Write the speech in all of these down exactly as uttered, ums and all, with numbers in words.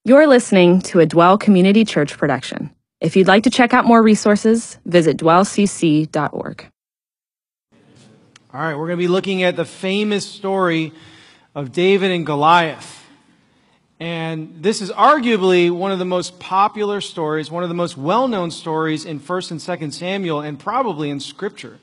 You're listening to a Dwell Community Church production. If you'd like to check out more resources, visit dwell c c dot org. All right, we're going to be looking at the famous story of David and Goliath. And this is arguably one of the most popular stories, one of the most well-known stories in First and Second Samuel, and probably in Scripture.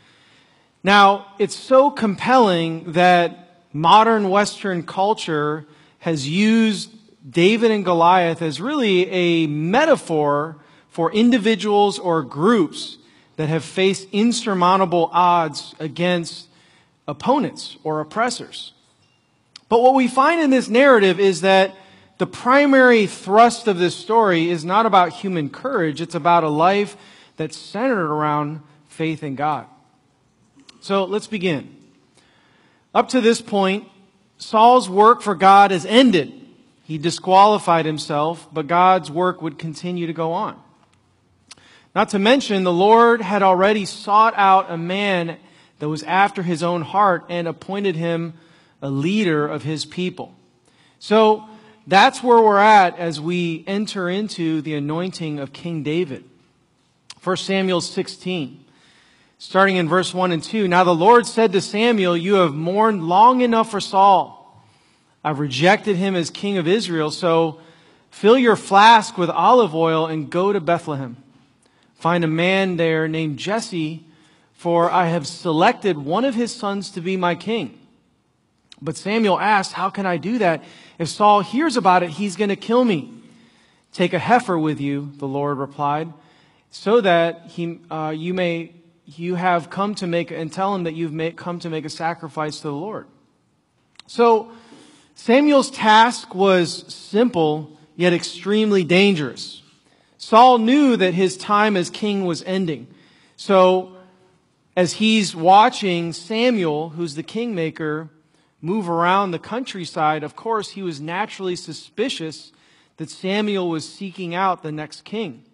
Now, it's so compelling that modern Western culture has used David and Goliath as really a metaphor for individuals or groups that have faced insurmountable odds against opponents or oppressors. But what we find in this narrative is that the primary thrust of this story is not about human courage. It's about a life that's centered around faith in God. So let's begin. Up to this point, Saul's work for God has ended. He disqualified himself, but God's work would continue to go on. Not to mention, the Lord had already sought out a man that was after his own heart and appointed him a leader of his people. So that's where we're at as we enter into the anointing of King David. First Samuel sixteen, starting in verse one and two. Now the Lord said to Samuel, "You have mourned long enough for Saul. I've rejected him as king of Israel, so fill your flask with olive oil and go to Bethlehem. Find a man there named Jesse, for I have selected one of his sons to be my king." But Samuel asked, "How can I do that? If Saul hears about it, he's going to kill me." "Take a heifer with you," the Lord replied, "so that he, uh, you may you have come to make and tell him that you've made, come to make a sacrifice to the Lord." So Samuel's task was simple, yet extremely dangerous. Saul knew that his time as king was ending. So as he's watching Samuel, who's the kingmaker, move around the countryside, of course, he was naturally suspicious that Samuel was seeking out the next king.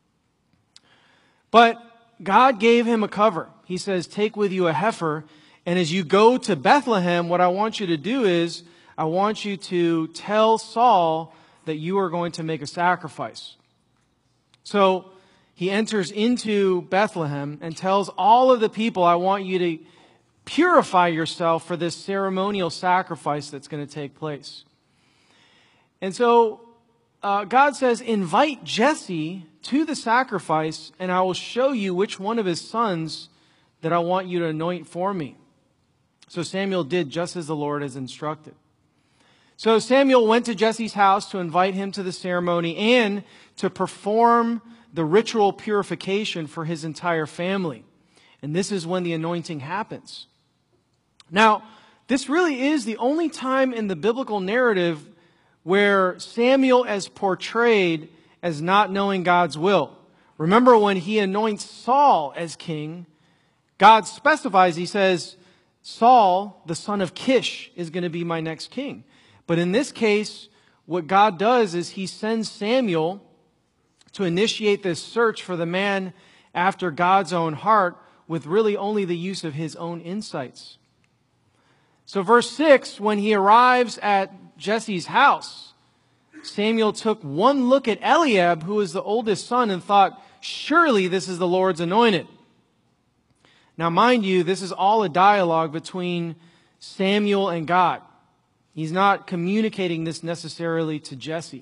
But God gave him a cover. He says, "Take with you a heifer, and as you go to Bethlehem, what I want you to do is I want you to tell Saul that you are going to make a sacrifice." So he enters into Bethlehem and tells all of the people, "I want you to purify yourself for this ceremonial sacrifice that's going to take place." And so uh, God says, "Invite Jesse to the sacrifice, and I will show you which one of his sons that I want you to anoint for me." So Samuel did just as the Lord has instructed. So Samuel went to Jesse's house to invite him to the ceremony and to perform the ritual purification for his entire family. And this is when the anointing happens. Now, this really is the only time in the biblical narrative where Samuel is portrayed as not knowing God's will. Remember when he anoints Saul as king, God specifies, he says, "Saul, the son of Kish, is going to be my next king." But in this case, what God does is he sends Samuel to initiate this search for the man after God's own heart with really only the use of his own insights. So verse six, when he arrives at Jesse's house, Samuel took one look at Eliab, who was the oldest son, and thought, "Surely this is the Lord's anointed." Now mind you, this is all a dialogue between Samuel and God. He's not communicating this necessarily to Jesse.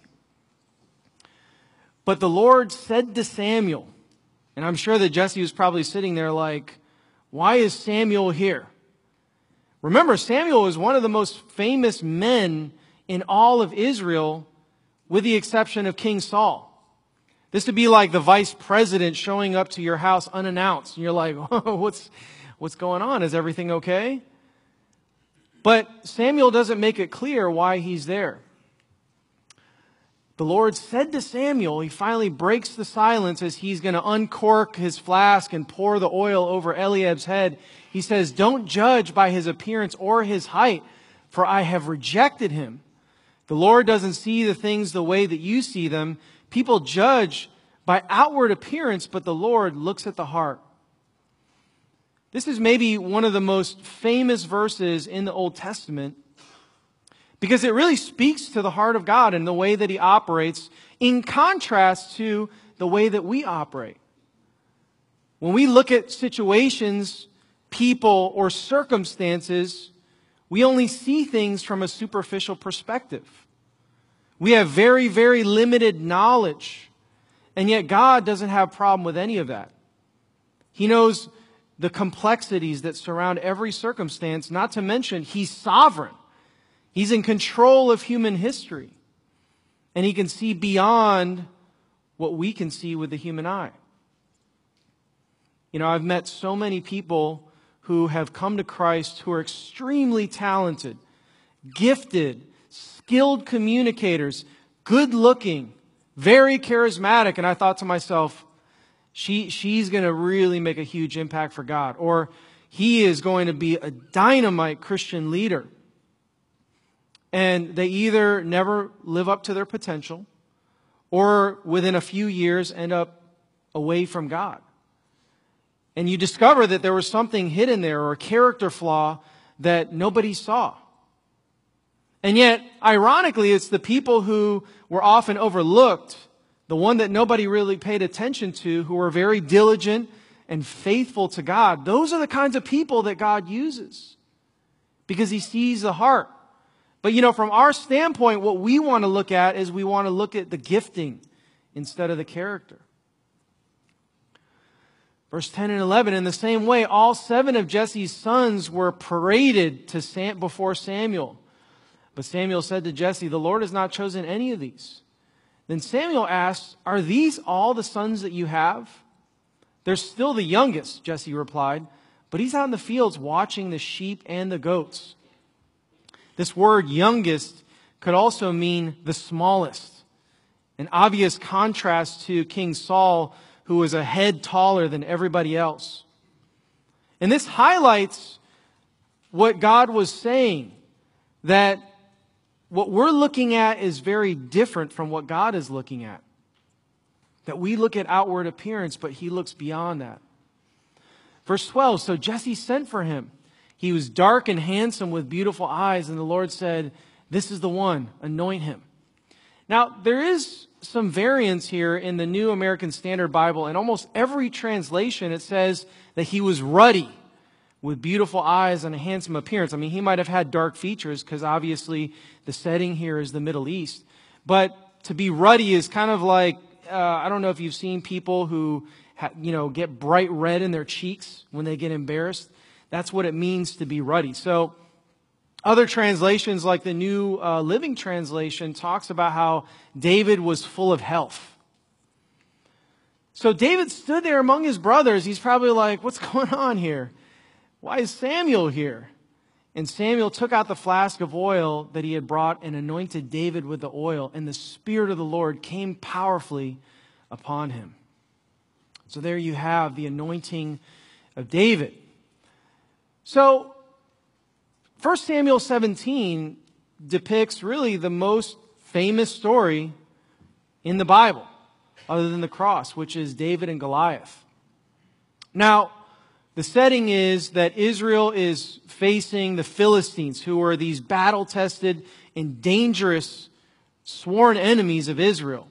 But the Lord said to Samuel, and I'm sure that Jesse was probably sitting there like, "Why is Samuel here?" Remember, Samuel was one of the most famous men in all of Israel, with the exception of King Saul. This would be like the vice president showing up to your house unannounced. And you're like, "Oh, what's, what's going on? Is everything okay?" But Samuel doesn't make it clear why he's there. The Lord said to Samuel, he finally breaks the silence as he's going to uncork his flask and pour the oil over Eliab's head. He says, "Don't judge by his appearance or his height, for I have rejected him. The Lord doesn't see the things the way that you see them. People judge by outward appearance, but the Lord looks at the heart." This is maybe one of the most famous verses in the Old Testament because it really speaks to the heart of God and the way that He operates, in contrast to the way that we operate. When we look at situations, people, or circumstances, we only see things from a superficial perspective. We have very, very limited knowledge, and yet God doesn't have a problem with any of that. He knows the complexities that surround every circumstance, not to mention He's sovereign. He's in control of human history, and He can see beyond what we can see with the human eye. You know, I've met so many people who have come to Christ who are extremely talented, gifted, skilled communicators, good-looking, very charismatic, and I thought to myself, she she's going to really make a huge impact for God, or he is going to be a dynamite Christian leader. And they either never live up to their potential, or within a few years end up away from God. And you discover that there was something hidden there, or a character flaw that nobody saw. And yet, ironically, it's the people who were often overlooked, the one that nobody really paid attention to, who were very diligent and faithful to God. Those are the kinds of people that God uses, because He sees the heart. But you know, from our standpoint, what we want to look at is we want to look at the gifting instead of the character. Verse ten and eleven, in the same way, all seven of Jesse's sons were paraded to Sam, before Samuel. But Samuel said to Jesse, the Lord has not chosen any of these. Then Samuel asked, are these all the sons that you have? They're still the youngest, Jesse replied, but he's out in the fields watching the sheep and the goats. This word youngest could also mean the smallest, an obvious contrast to King Saul, who was a head taller than everybody else. And this highlights what God was saying, that what we're looking at is very different from what God is looking at. That we look at outward appearance, but He looks beyond that. Verse twelve, so Jesse sent for him. He was dark and handsome with beautiful eyes, and the Lord said, this is the one, anoint him. Now, there is some variance here in the New American Standard Bible. In almost every translation, it says that he was ruddy with beautiful eyes and a handsome appearance. I mean, he might have had dark features because obviously the setting here is the Middle East. But to be ruddy is kind of like, uh, I don't know if you've seen people who, ha- you know, get bright red in their cheeks when they get embarrassed. That's what it means to be ruddy. So other translations, like the New uh, Living Translation, talks about how David was full of health. So David stood there among his brothers. He's probably like, what's going on here? Why is Samuel here? And Samuel took out the flask of oil that he had brought and anointed David with the oil. And the Spirit of the Lord came powerfully upon him. So there you have the anointing of David. So First Samuel seventeen depicts really the most famous story in the Bible, other than the cross, which is David and Goliath. Now, the setting is that Israel is facing the Philistines, who are these battle-tested and dangerous sworn enemies of Israel.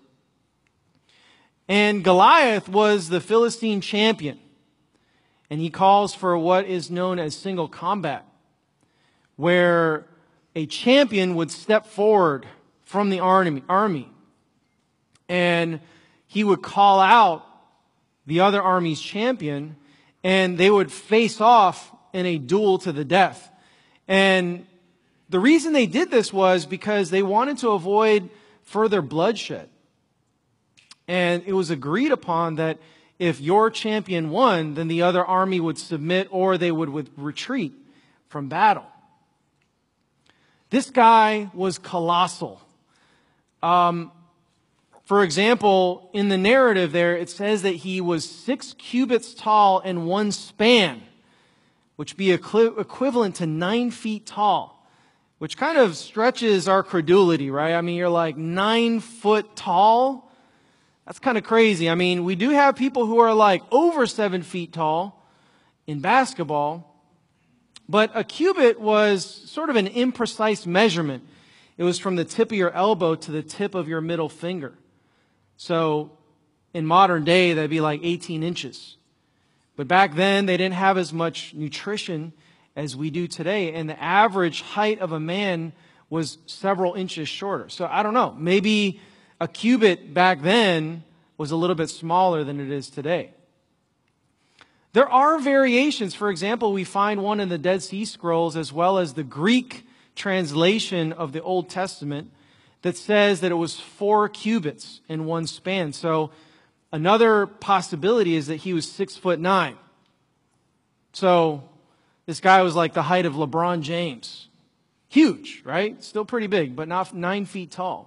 And Goliath was the Philistine champion, and he calls for what is known as single combat, where a champion would step forward from the army, army and he would call out the other army's champion, and they would face off in a duel to the death. And the reason they did this was because they wanted to avoid further bloodshed. And it was agreed upon that if your champion won, then the other army would submit or they would, would retreat from battle. This guy was colossal. Um, for example, in the narrative there, it says that he was six cubits tall and one span, which be equi- equivalent to nine feet tall, which kind of stretches our credulity, right? I mean, you're like nine foot tall. That's kind of crazy. I mean, we do have people who are like over seven feet tall in basketball. But a cubit was sort of an imprecise measurement. It was from the tip of your elbow to the tip of your middle finger. So in modern day, that'd be like eighteen inches. But back then, they didn't have as much nutrition as we do today. And the average height of a man was several inches shorter. So I don't know. Maybe a cubit back then was a little bit smaller than it is today. There are variations. For example, we find one in the Dead Sea Scrolls as well as the Greek translation of the Old Testament that says that it was four cubits in one span. So another possibility is that he was six foot nine. So this guy was like the height of LeBron James. Huge, right? Still pretty big, but not nine feet tall.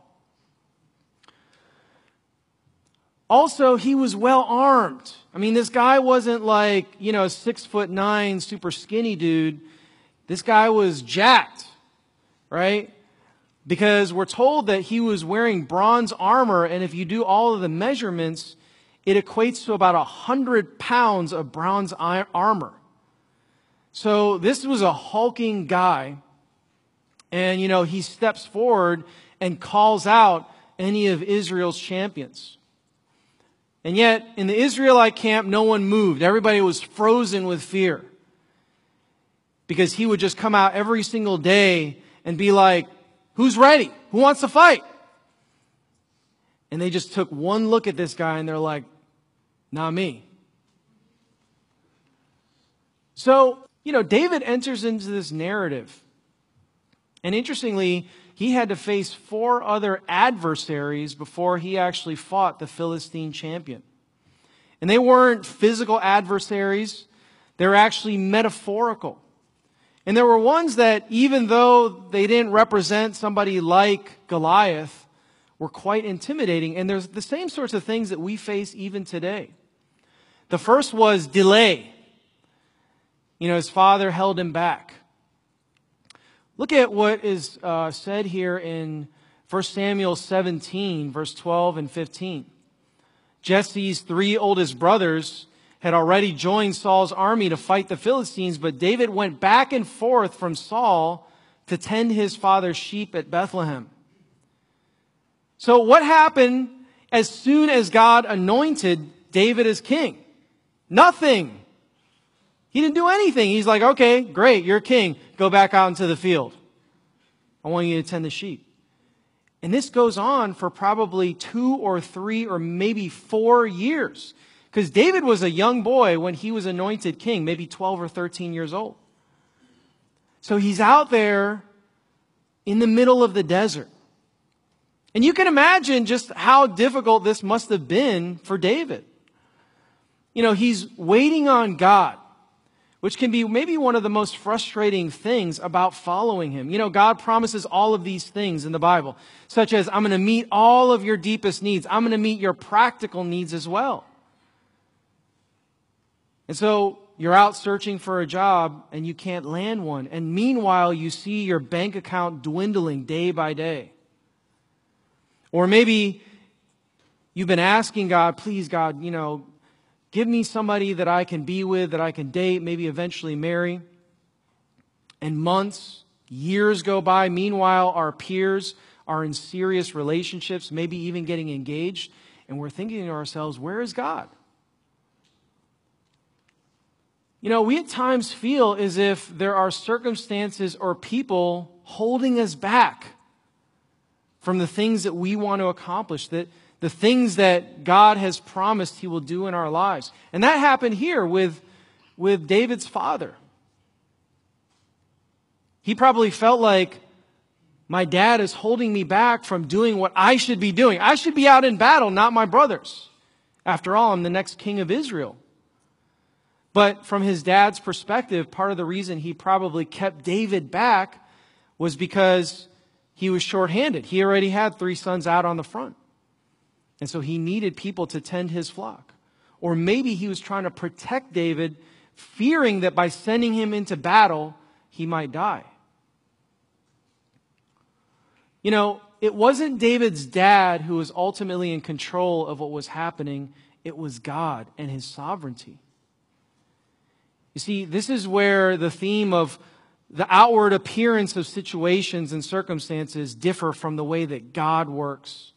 Also, he was well armed. I mean, this guy wasn't like, you know, a six foot nine, super skinny dude. This guy was jacked, right? Because we're told that he was wearing bronze armor, and if you do all of the measurements, it equates to about a hundred pounds of bronze armor. So this was a hulking guy, and, you know, he steps forward and calls out any of Israel's champions. And yet, in the Israelite camp, no one moved. Everybody was frozen with fear. Because he would just come out every single day and be like, who's ready? Who wants to fight? And they just took one look at this guy and they're like, not me. So, you know, David enters into this narrative. And interestingly, he had to face four other adversaries before he actually fought the Philistine champion. And they weren't physical adversaries. They were actually metaphorical. And there were ones that, even though they didn't represent somebody like Goliath, were quite intimidating. And there's the same sorts of things that we face even today. The first was delay. You know, his father held him back. Look at what is uh, said here in First Samuel seventeen, verse twelve and fifteen. Jesse's three oldest brothers had already joined Saul's army to fight the Philistines, but David went back and forth from Saul to tend his father's sheep at Bethlehem. So what happened as soon as God anointed David as king? Nothing. He didn't do anything. He's like, okay, great, you're king. Go back out into the field. I want you to tend the sheep. And this goes on for probably two or three or maybe four years. Because David was a young boy when he was anointed king, maybe twelve or thirteen years old. So he's out there in the middle of the desert. And you can imagine just how difficult this must have been for David. You know, he's waiting on God, which can be maybe one of the most frustrating things about following him. You know, God promises all of these things in the Bible, such as, I'm going to meet all of your deepest needs. I'm going to meet your practical needs as well. And so you're out searching for a job and you can't land one. And meanwhile, you see your bank account dwindling day by day. Or maybe you've been asking God, please, God, you know, give me somebody that I can be with, that I can date, maybe eventually marry. And months, years go by. Meanwhile, our peers are in serious relationships, maybe even getting engaged. And we're thinking to ourselves, where is God? You know, we at times feel as if there are circumstances or people holding us back from the things that we want to accomplish, that the things that God has promised He will do in our lives. And that happened here with, with David's father. He probably felt like, my dad is holding me back from doing what I should be doing. I should be out in battle, not my brothers. After all, I'm the next king of Israel. But from his dad's perspective, part of the reason he probably kept David back was because he was shorthanded. He already had three sons out on the front. And so he needed people to tend his flock. Or maybe he was trying to protect David, fearing that by sending him into battle, he might die. You know, it wasn't David's dad who was ultimately in control of what was happening. It was God and His sovereignty. You see, this is where the theme of the outward appearance of situations and circumstances differ from the way that God works.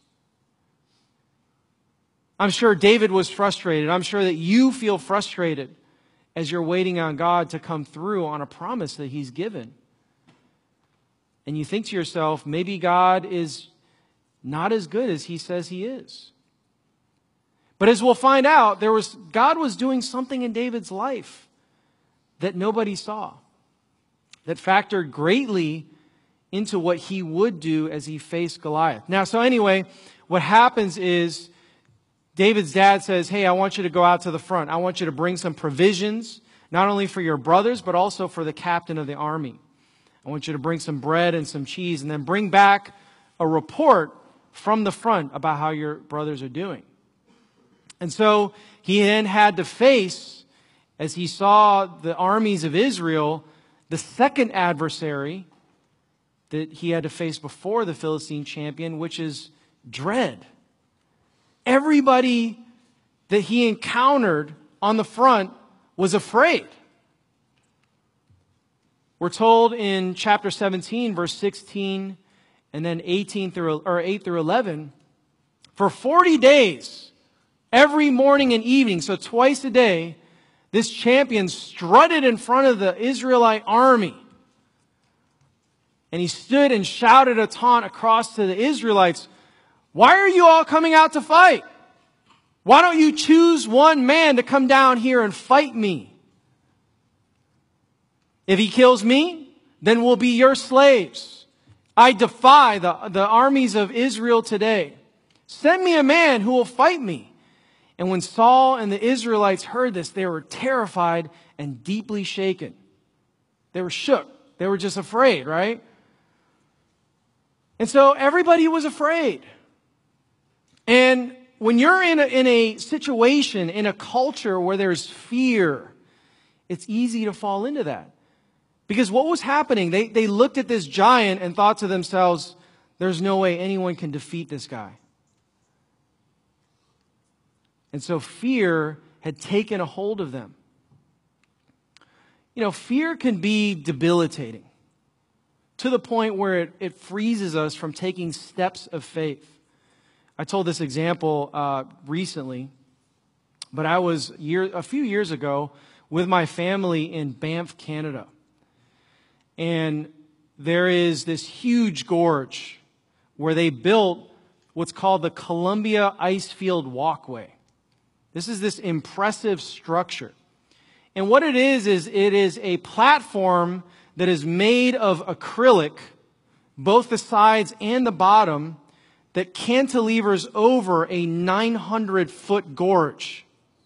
I'm sure David was frustrated. I'm sure that you feel frustrated as you're waiting on God to come through on a promise that He's given. And you think to yourself, maybe God is not as good as He says He is. But as we'll find out, there was God was doing something in David's life that nobody saw, that factored greatly into what he would do as he faced Goliath. Now, so anyway, what happens is David's dad says, hey, I want you to go out to the front. I want you to bring some provisions, not only for your brothers, but also for the captain of the army. I want you to bring some bread and some cheese, and then bring back a report from the front about how your brothers are doing. And so he then had to face, as he saw the armies of Israel, the second adversary that he had to face before the Philistine champion, which is dread. Everybody that he encountered on the front was afraid. We're told in chapter seventeen, verse sixteen, and then eighteen through or eight through eleven, for forty days, every morning and evening, so twice a day, this champion strutted in front of the Israelite army. And he stood and shouted a taunt across to the Israelites. Why are you all coming out to fight? Why don't you choose one man to come down here and fight me? If he kills me, then we'll be your slaves. I defy the, the armies of Israel today. Send me a man who will fight me. And when Saul and the Israelites heard this, they were terrified and deeply shaken. They were shook. They were just afraid, right? And so everybody was afraid. And when you're in a, in a situation, in a culture where there's fear, it's easy to fall into that. Because what was happening, they, they looked at this giant and thought to themselves, there's no way anyone can defeat this guy. And so fear had taken a hold of them. You know, fear can be debilitating to the point where it, it freezes us from taking steps of faith. I told this example uh, recently, but I was year, a few years ago with my family in Banff, Canada. And there is this huge gorge where they built what's called the Columbia Icefield Walkway. This is this impressive structure. And what it is, is it is a platform that is made of acrylic, both the sides and the bottom, that cantilevers over a nine hundred foot gorge.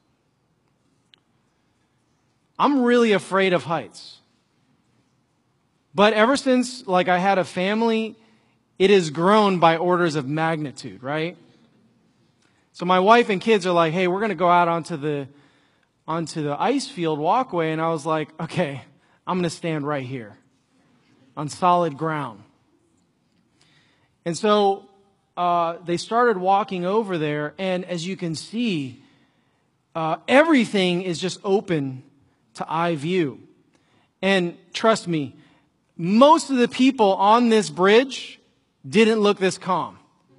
I'm really afraid of heights. But ever since, like, I had a family, it has grown by orders of magnitude, right? So my wife and kids are like, hey, we're going to go out onto the onto the ice field walkway. And I was like, okay, I'm going to stand right here on solid ground. And so uh, they started walking over there. And as you can see, uh, everything is just open to eye view. And trust me, most of the people on this bridge didn't look this calm.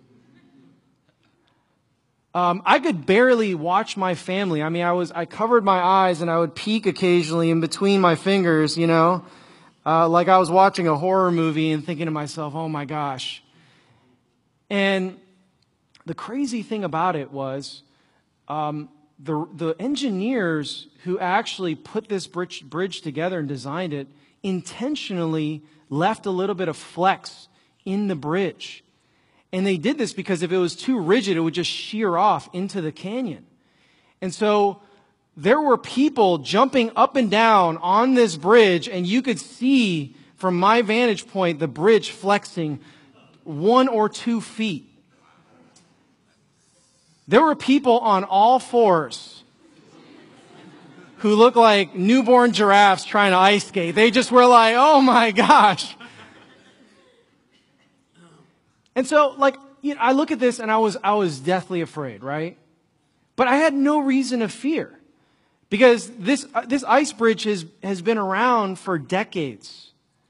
Um, I could barely watch my family. I mean, I was, I covered my eyes and I would peek occasionally in between my fingers, you know, uh, like I was watching a horror movie and thinking to myself, oh my gosh. And the crazy thing about it was, um, the, the engineers who actually put this bridge, bridge together and designed it intentionally left a little bit of flex in the bridge. And they did this because if it was too rigid, it would just shear off into the canyon. And so there were people jumping up and down on this bridge, and you could see from my vantage point the bridge flexing one or two feet. There were people on all fours who looked like newborn giraffes trying to ice skate. They just were like, oh my gosh. And so, like, you know, I look at this and I was, I was deathly afraid, right? But I had no reason to fear because this, uh, this ice bridge has, has been around for decades.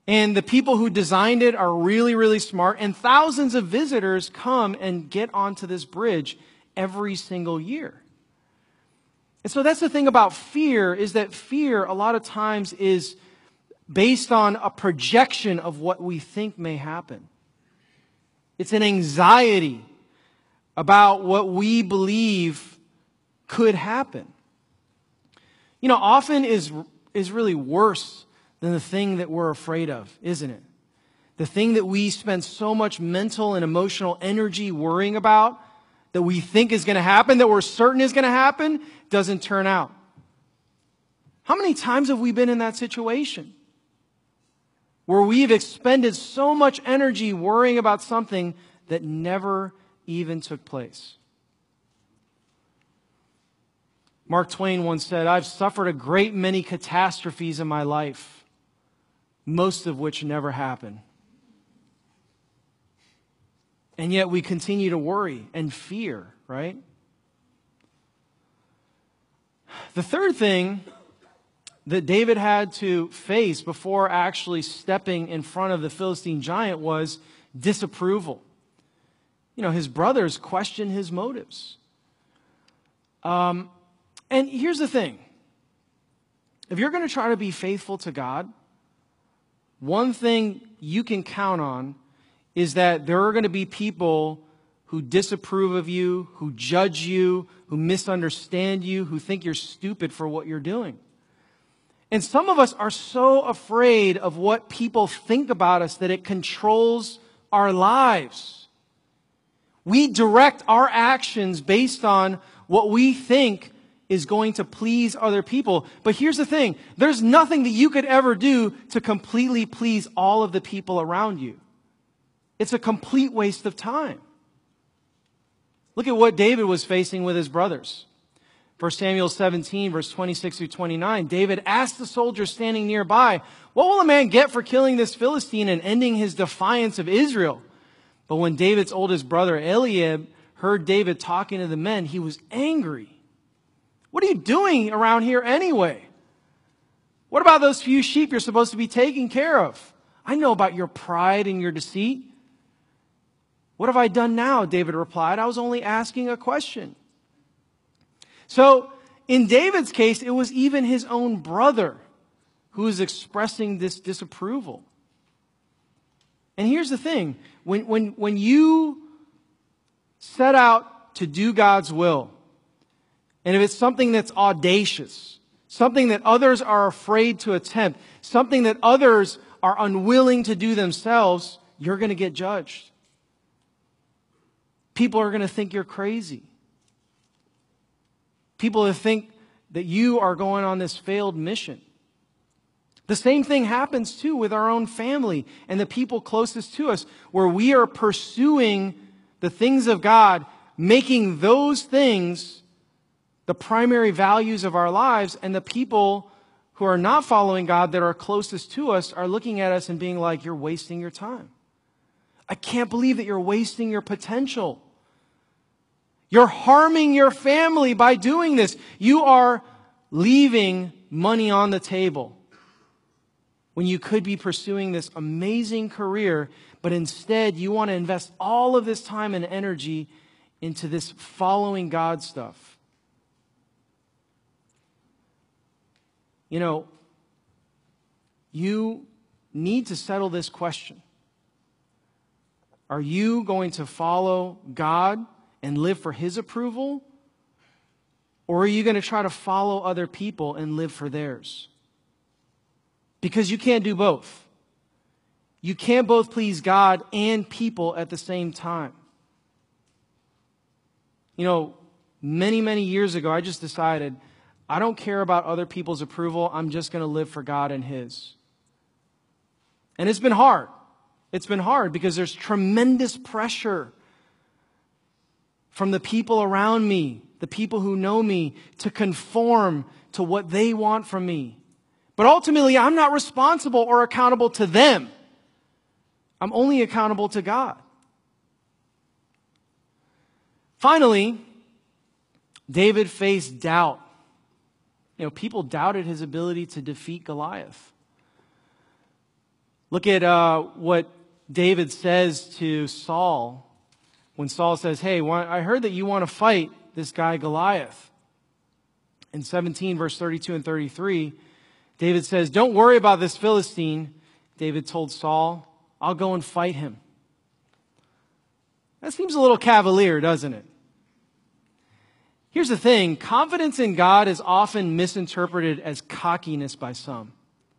And the people who designed it are really, really smart. And thousands of visitors come and get onto this bridge every single year. And so that's the thing about fear, is that fear a lot of times is based on a projection of what we think may happen. It's an anxiety about what we believe could happen. You know, often is is really worse than the thing that we're afraid of, isn't it? The thing that we spend so much mental and emotional energy worrying about, that we think is going to happen, that we're certain is going to happen, doesn't turn out. How many times have we been in that situation where we've expended so much energy worrying about something that never even took place? Mark Twain once said, "I've suffered a great many catastrophes in my life, most of which never happened." And yet we continue to worry and fear, right? The third thing that David had to face before actually stepping in front of the Philistine giant was disapproval. You know, his brothers questioned his motives. Um, and here's the thing. If you're going to try to be faithful to God, one thing you can count on is that there are going to be people who disapprove of you, who judge you, who misunderstand you, who think you're stupid for what you're doing. And some of us are so afraid of what people think about us that it controls our lives. We direct our actions based on what we think is going to please other people. But here's the thing. There's nothing that you could ever do to completely please all of the people around you. It's a complete waste of time. Look at what David was facing with his brothers. First Samuel seventeen, verse twenty-six through twenty-nine. David asked the soldiers standing nearby, "What will a man get for killing this Philistine and ending his defiance of Israel?" But when David's oldest brother Eliab heard David talking to the men, he was angry. "What are you doing around here anyway? What about those few sheep you're supposed to be taking care of? I know about your pride and your deceit." "What have I done now?" David replied. "I was only asking a question." So, in David's case, it was even his own brother who was expressing this disapproval. And here's the thing. When, when, when you set out to do God's will, and if it's something that's audacious, something that others are afraid to attempt, something that others are unwilling to do themselves, you're going to get judged. People are going to think you're crazy. People will think that you are going on this failed mission. The same thing happens too with our own family and the people closest to us, where we are pursuing the things of God, making those things the primary values of our lives, and the people who are not following God that are closest to us are looking at us and being like, "You're wasting your time. I can't believe that you're wasting your potential. You're harming your family by doing this. You are leaving money on the table when you could be pursuing this amazing career, but instead you want to invest all of this time and energy into this following God stuff." You know, you need to settle this question. Are you going to follow God and live for His approval? Or are you going to try to follow other people and live for theirs? Because you can't do both. You can't both please God and people at the same time. You know, many, many years ago, I just decided, I don't care about other people's approval. I'm just going to live for God and His. And it's been hard. It's been hard because there's tremendous pressure from the people around me, the people who know me, to conform to what they want from me. But ultimately, I'm not responsible or accountable to them. I'm only accountable to God. Finally, David faced doubt. You know, people doubted his ability to defeat Goliath. Look at uh, what David says to Saul when Saul says, hey, I heard that you want to fight this guy Goliath. In seventeen, verse thirty-two and thirty-three, David says, don't worry about this Philistine. David told Saul, I'll go and fight him. That seems a little cavalier, doesn't it? Here's the thing. Confidence in God is often misinterpreted as cockiness by some.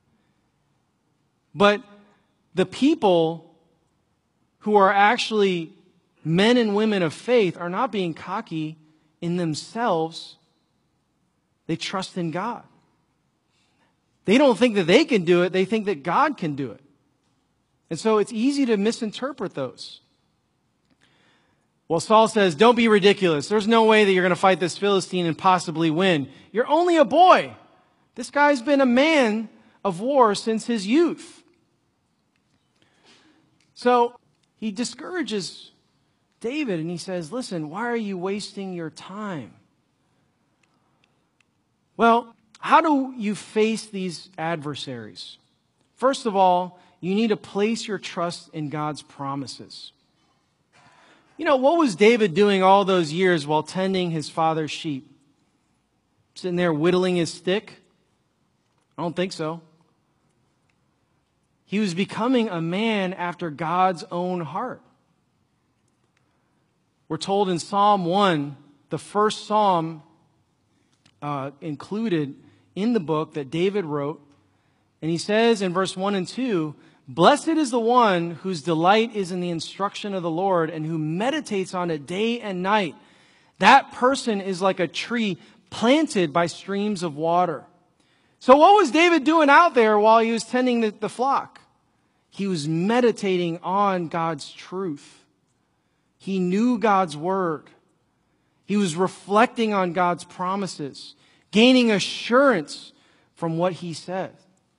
But the people who are actually men and women of faith are not being cocky in themselves. They trust in God. They don't think that they can do it. They think that God can do it. And so it's easy to misinterpret those. Well, Saul says, don't be ridiculous. There's no way that you're going to fight this Philistine and possibly win. You're only a boy. This guy's been a man of war since his youth. So he discourages David and he says, listen, why are you wasting your time? Well, how do you face these adversaries? First of all, you need to place your trust in God's promises. You know, what was David doing all those years while tending his father's sheep? Sitting there whittling his stick? I don't think so. He was becoming a man after God's own heart. We're told in Psalm one, the first psalm uh, included in the book that David wrote, and he says in verse one and two, blessed is the one whose delight is in the instruction of the Lord and who meditates on it day and night. That person is like a tree planted by streams of water. So what was David doing out there while he was tending the, the flock? He was meditating on God's truth. He knew God's word. He was reflecting on God's promises, gaining assurance from what he said.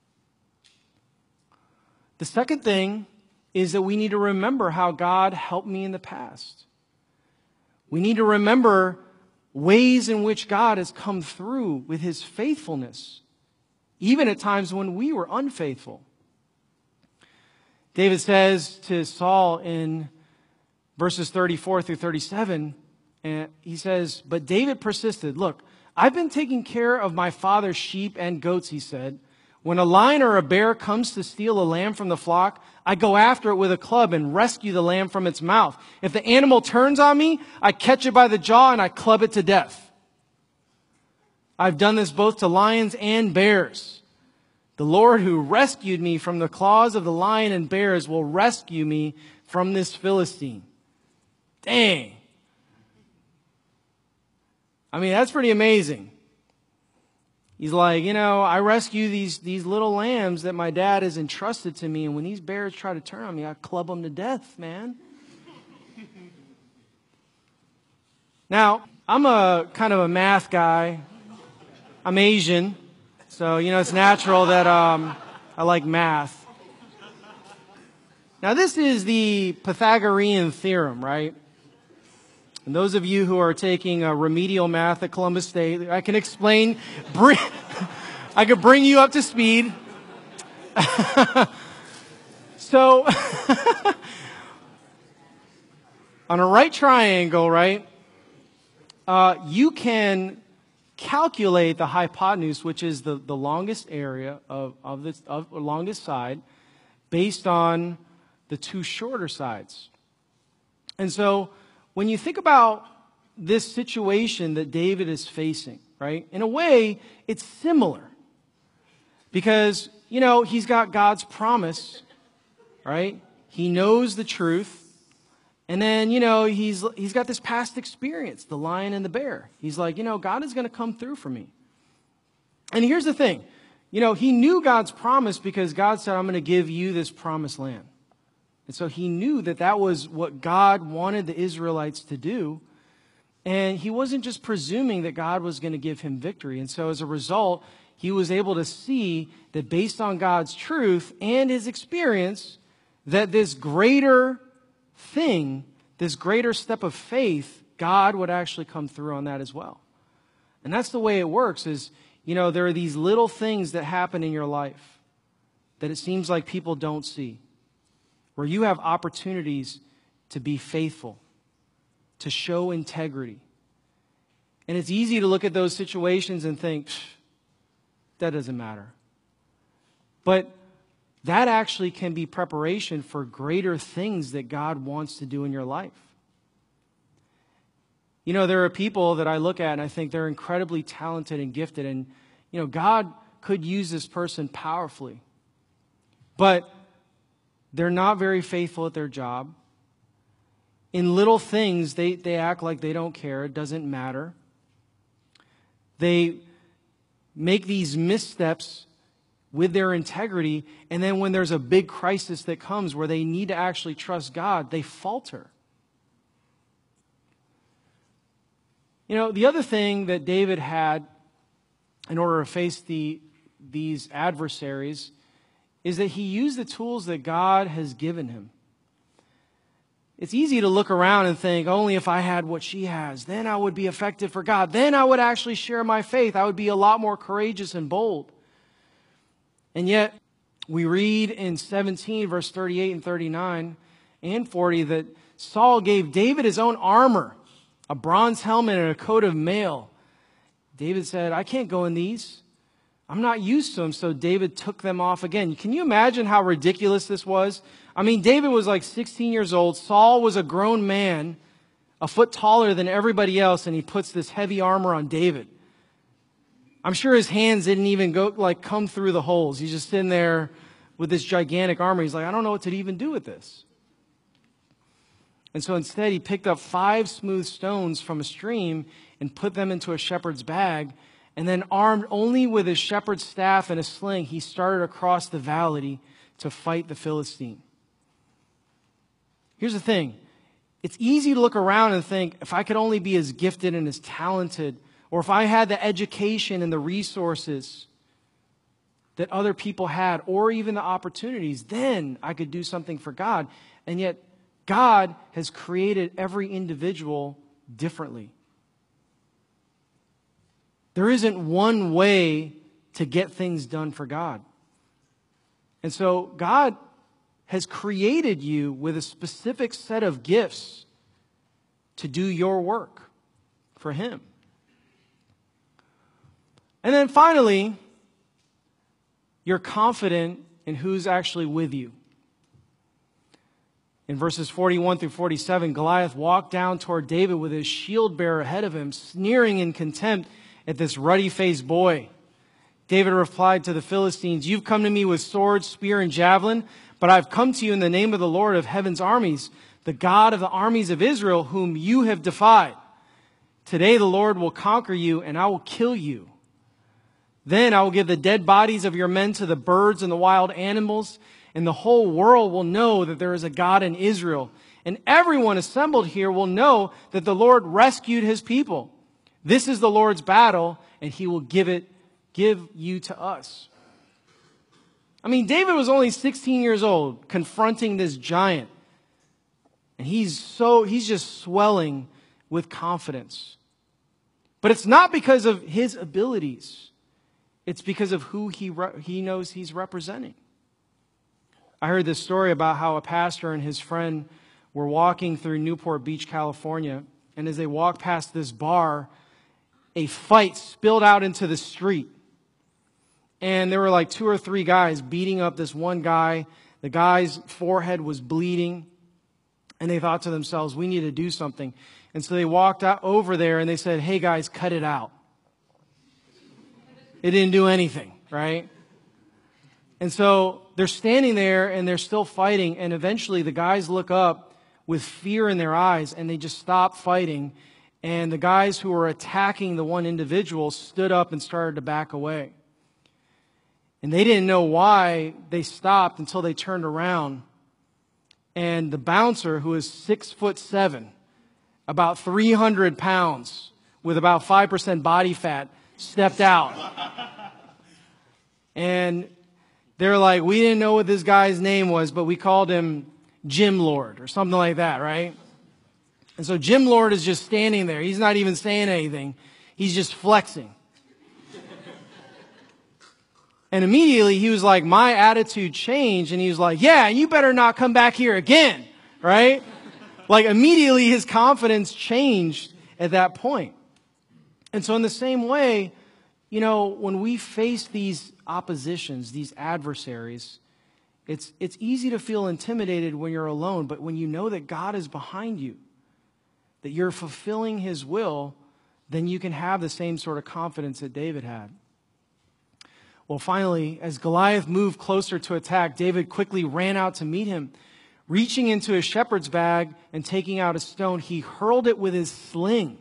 The second thing is that we need to remember how God helped me in the past. We need to remember ways in which God has come through with his faithfulness, even at times when we were unfaithful. David says to Saul in verses thirty-four through thirty-seven, and he says, but David persisted. Look, I've been taking care of my father's sheep and goats, he said. When a lion or a bear comes to steal a lamb from the flock, I go after it with a club and rescue the lamb from its mouth. If the animal turns on me, I catch it by the jaw and I club it to death. I've done this both to lions and bears. The Lord who rescued me from the claws of the lion and bears will rescue me from this Philistine. Dang. I mean, that's pretty amazing. He's like, you know, I rescue these, these little lambs that my dad has entrusted to me, and when these bears try to turn on me, I club them to death, man. Now, I'm a kind of a math guy. I'm Asian, so, you know, it's natural that um, I like math. Now, this is the Pythagorean theorem, right? And those of you who are taking a remedial math at Columbus State, I can explain, bring, I could bring you up to speed. So, on a right triangle, right, uh, you can calculate the hypotenuse, which is the, the longest area of, of this, of the longest side, based on the two shorter sides. And so, when you think about this situation that David is facing, right, in a way, it's similar. Because, you know, he's got God's promise, right? He knows the truth. And then, you know, he's he's got this past experience, the lion and the bear. He's like, you know, God is going to come through for me. And here's the thing. You know, he knew God's promise because God said, I'm going to give you this promised land. And so he knew that that was what God wanted the Israelites to do. And he wasn't just presuming that God was going to give him victory. And so as a result, he was able to see that based on God's truth and his experience, that this greater thing, this greater step of faith, God would actually come through on that as well. And that's the way it works is, you know, there are these little things that happen in your life. that it seems like people don't see, where you have opportunities to be faithful, to show integrity. And it's easy to look at those situations and think, that doesn't matter. But that actually can be preparation for greater things that God wants to do in your life. You know, there are people that I look at and I think they're incredibly talented and gifted, and, you know, God could use this person powerfully. But they're not very faithful at their job. In little things, they, they act like they don't care. It doesn't matter. They make these missteps with their integrity, and then when there's a big crisis that comes where they need to actually trust God, they falter. You know, the other thing that David had in order to face the, these adversaries is that he used the tools that God has given him. It's easy to look around and think, only if I had what she has, then I would be effective for God. Then I would actually share my faith. I would be a lot more courageous and bold. And yet, we read in seventeen, verse thirty-eight and thirty-nine and forty, that Saul gave David his own armor, a bronze helmet and a coat of mail. David said, I can't go in these. I'm not used to them. So David took them off again. Can you imagine how ridiculous this was? I mean, David was like sixteen years old. Saul was a grown man, a foot taller than everybody else, and he puts this heavy armor on David. I'm sure his hands didn't even go like come through the holes. He's just sitting there with this gigantic armor. He's like, I don't know what to even do with this. And so instead, he picked up five smooth stones from a stream and put them into a shepherd's bag. And then, armed only with his shepherd's staff and a sling, he started across the valley to fight the Philistine. Here's the thing. It's easy to look around and think, if I could only be as gifted and as talented, or if I had the education and the resources that other people had, or even the opportunities, then I could do something for God. And yet, God has created every individual differently. There isn't one way to get things done for God. And so God has created you with a specific set of gifts to do your work for Him. And then finally, you're confident in who's actually with you. In verses forty-one through forty-seven, Goliath walked down toward David with his shield bearer ahead of him, sneering in contempt at this ruddy-faced boy. David replied to the Philistines, "You've come to me with sword, spear, and javelin, but I've come to you in the name of the Lord of heaven's armies, the God of the armies of Israel, whom you have defied. Today the Lord will conquer you, and I will kill you. Then I will give the dead bodies of your men to the birds and the wild animals, and the whole world will know that there is a God in Israel. And everyone assembled here will know that the Lord rescued His people. This is the Lord's battle, and He will give it, give you to us." I mean, David was only sixteen years old, confronting this giant. And he's so, he's just swelling with confidence. But it's not because of his abilities. It's because of who he, re- he knows he's representing. I heard this story about how a pastor and his friend were walking through Newport Beach, California. And as they walked past this bar, a fight spilled out into the street. And there were like two or three guys beating up this one guy. The guy's forehead was bleeding. And they thought to themselves, we need to do something. And so they walked out over there and they said, "Hey guys, cut it out." It didn't do anything, right? And so they're standing there and they're still fighting. And eventually the guys look up with fear in their eyes and they just stop fighting. And the guys who were attacking the one individual stood up and started to back away. And they didn't know why they stopped until they turned around. And the bouncer, who is six foot seven, about three hundred pounds, with about five percent body fat, stepped out. And they're like, "We didn't know what this guy's name was, but we called him Jim Lord," or something like that, right? And so Jim Lord is just standing there. He's not even saying anything. He's just flexing. And immediately he was like, my attitude changed. And he was like, yeah, you better not come back here again. Right? Like immediately his confidence changed at that point. And so in the same way, you know, when we face these oppositions, these adversaries, it's, it's easy to feel intimidated when you're alone. But when you know that God is behind you, that you're fulfilling his will, then you can have the same sort of confidence that David had. Well, finally, as Goliath moved closer to attack, David quickly ran out to meet him. Reaching into his shepherd's bag and taking out a stone, he hurled it with his sling.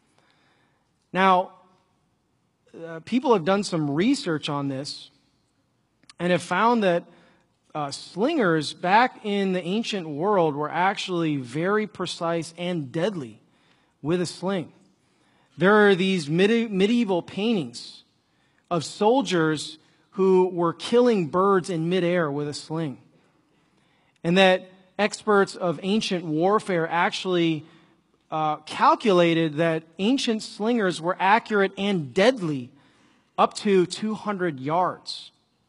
Now, uh, people have done some research on this and have found that uh, slingers back in the ancient world were actually very precise and deadly with a sling. There are these medi- medieval paintings of soldiers who were killing birds in midair with a sling. And that experts of ancient warfare actually uh, calculated that ancient slingers were accurate and deadly up to two hundred yards.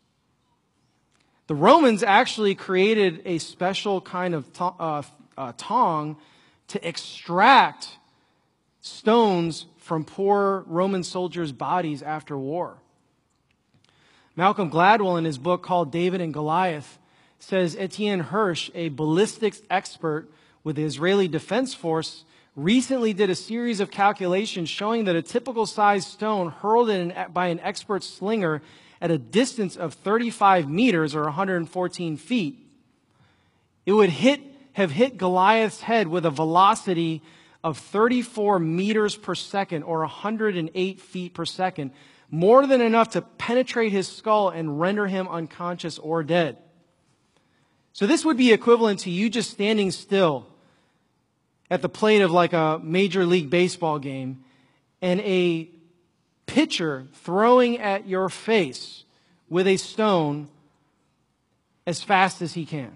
The Romans actually created a special kind of to- uh, uh, tong to extract stones from poor Roman soldiers' bodies after war. Malcolm Gladwell, in his book called David and Goliath, says Etienne Hirsch, a ballistics expert with the Israeli Defense Force, recently did a series of calculations showing that a typical sized stone hurled in by an expert slinger at a distance of thirty-five meters or one hundred fourteen feet, it would hit, have hit Goliath's head with a velocity of thirty-four meters per second or one hundred eight feet per second, more than enough to penetrate his skull and render him unconscious or dead. So this would be equivalent to you just standing still at the plate of like a Major League Baseball game and a pitcher throwing at your face with a stone as fast as he can.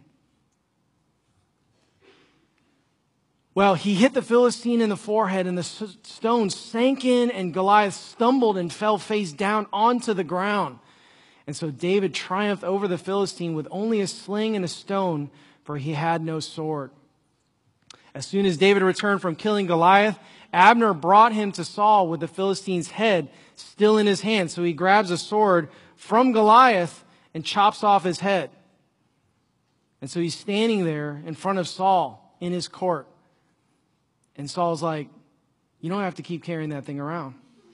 Well, he hit the Philistine in the forehead and the stone sank in and Goliath stumbled and fell face down onto the ground. And so David triumphed over the Philistine with only a sling and a stone, for he had no sword. As soon as David returned from killing Goliath, Abner brought him to Saul with the Philistine's head still in his hand. So he grabs a sword from Goliath and chops off his head. And so he's standing there in front of Saul in his court. And Saul's like, you don't have to keep carrying that thing around.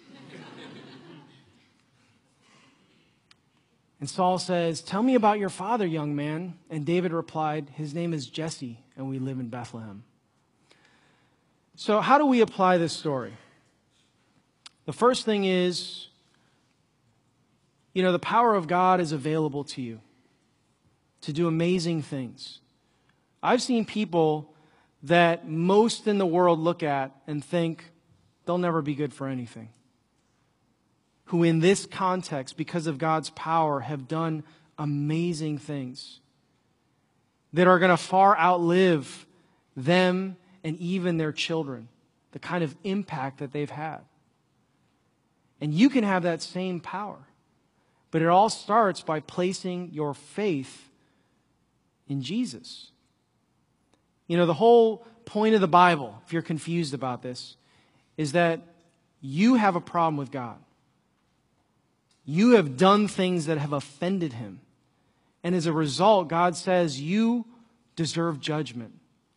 And Saul says, tell me about your father, young man. And David replied, his name is Jesse, and we live in Bethlehem. So how do we apply this story? The first thing is, you know, the power of God is available to you to do amazing things. I've seen people that most in the world look at and think they'll never be good for anything, who in this context, because of God's power, have done amazing things that are going to far outlive them and even their children, the kind of impact that they've had. And you can have that same power. But it all starts by placing your faith in Jesus. You know, the whole point of the Bible, if you're confused about this, is that you have a problem with God. You have done things that have offended him. And as a result, God says you deserve judgment.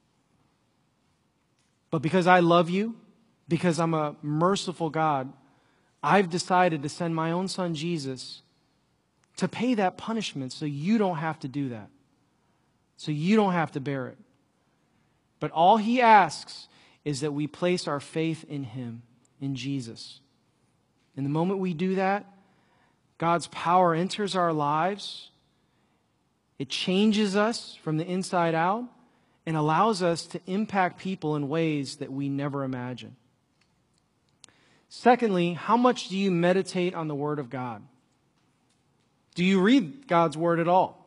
But because I love you, because I'm a merciful God, I've decided to send my own son Jesus to pay that punishment so you don't have to do that. So you don't have to bear it. But all he asks is that we place our faith in him, in Jesus. And the moment we do that, God's power enters our lives. It changes us from the inside out and allows us to impact people in ways that we never imagined. Secondly, how much do you meditate on the Word of God? Do you read God's Word at all?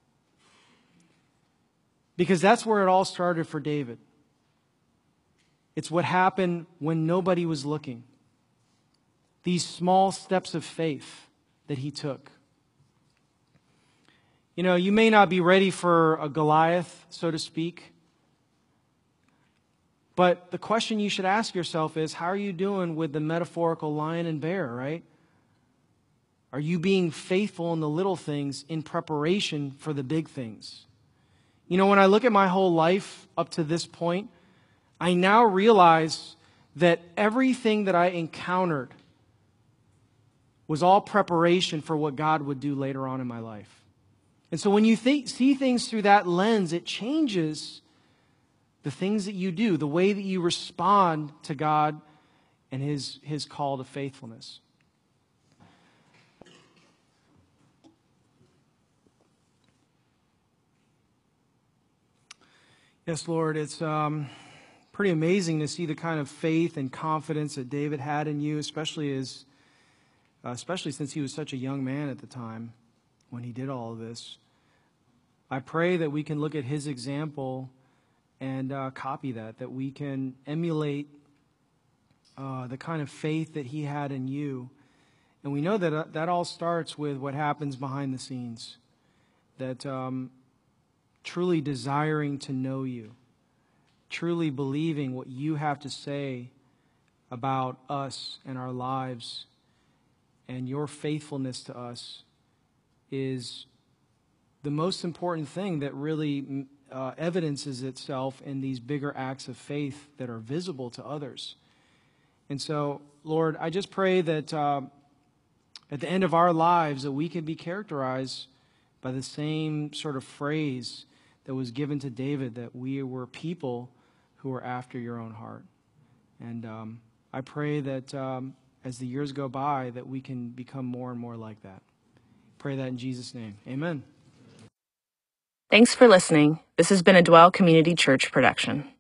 Because that's where it all started for David. It's what happened when nobody was looking. These small steps of faith that he took. You know, you may not be ready for a Goliath, so to speak. But the question you should ask yourself is, how are you doing with the metaphorical lion and bear, right? Are you being faithful in the little things in preparation for the big things? You know, when I look at my whole life up to this point, I now realize that everything that I encountered was all preparation for what God would do later on in my life. And so when you think, see things through that lens, it changes the things that you do, the way that you respond to God and His, His call to faithfulness. Yes, Lord, it's um, pretty amazing to see the kind of faith and confidence that David had in you, especially as, uh, especially since he was such a young man at the time when he did all of this. I pray that we can look at his example and uh, copy that, that we can emulate uh, the kind of faith that he had in you. And we know that uh, that all starts with what happens behind the scenes, that um, truly desiring to know you, truly believing what you have to say about us and our lives and your faithfulness to us is the most important thing that really uh, evidences itself in these bigger acts of faith that are visible to others. And so, Lord, I just pray that uh, at the end of our lives that we can be characterized by the same sort of phrase that was given to David, that we were people who were after your own heart. And um, I pray that um, as the years go by, that we can become more and more like that. Pray that in Jesus' name. Amen. Thanks for listening. This has been a Dwell Community Church production.